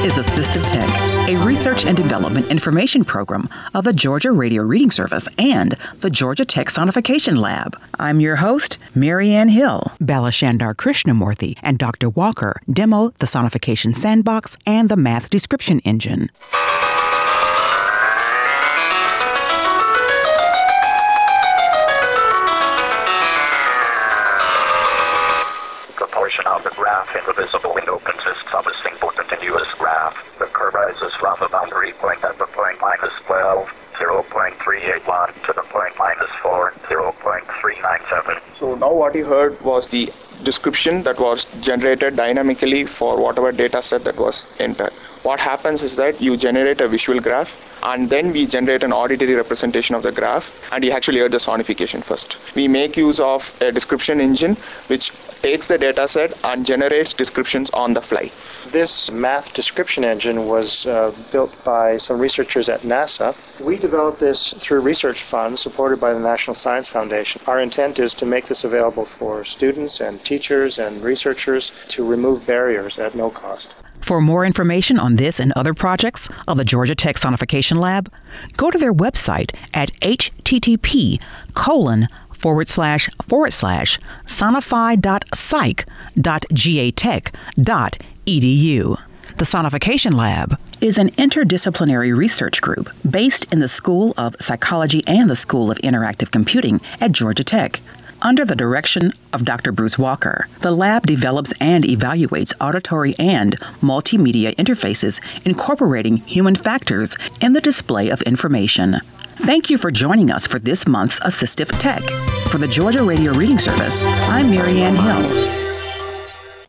is Assistive Tech, a research and development information program of the Georgia Radio Reading Service and the Georgia Tech Sonification Lab. I'm your host, Marianne Hill. Balashandar Krishnamurthy and Dr. Walker demo the Sonification Sandbox and the Math Description Engine. Portion of the graph in the visible window consists of a single continuous graph. The curve rises from the boundary point at the point -12, 0.381 to the point -4, 0.397. So now what you heard was the description that was generated dynamically for whatever data set that was entered. What happens is that you generate a visual graph, and then we generate an auditory representation of the graph, and you actually heard the sonification first. We make use of a description engine which takes the data set and generates descriptions on the fly. This math description engine was built by some researchers at NASA. We developed this through research funds supported by the National Science Foundation. Our intent is to make this available for students and teachers and researchers to remove barriers at no cost. For more information on this and other projects of the Georgia Tech Sonification Lab, go to their website at http://sonify.psych.gatech.edu. The Sonification Lab is an interdisciplinary research group based in the School of Psychology and the School of Interactive Computing at Georgia Tech. Under the direction of Dr. Bruce Walker, the lab develops and evaluates auditory and multimedia interfaces incorporating human factors in the display of information. Thank you for joining us for this month's Assistive Tech. For the Georgia Radio Reading Service, I'm Marianne Hill.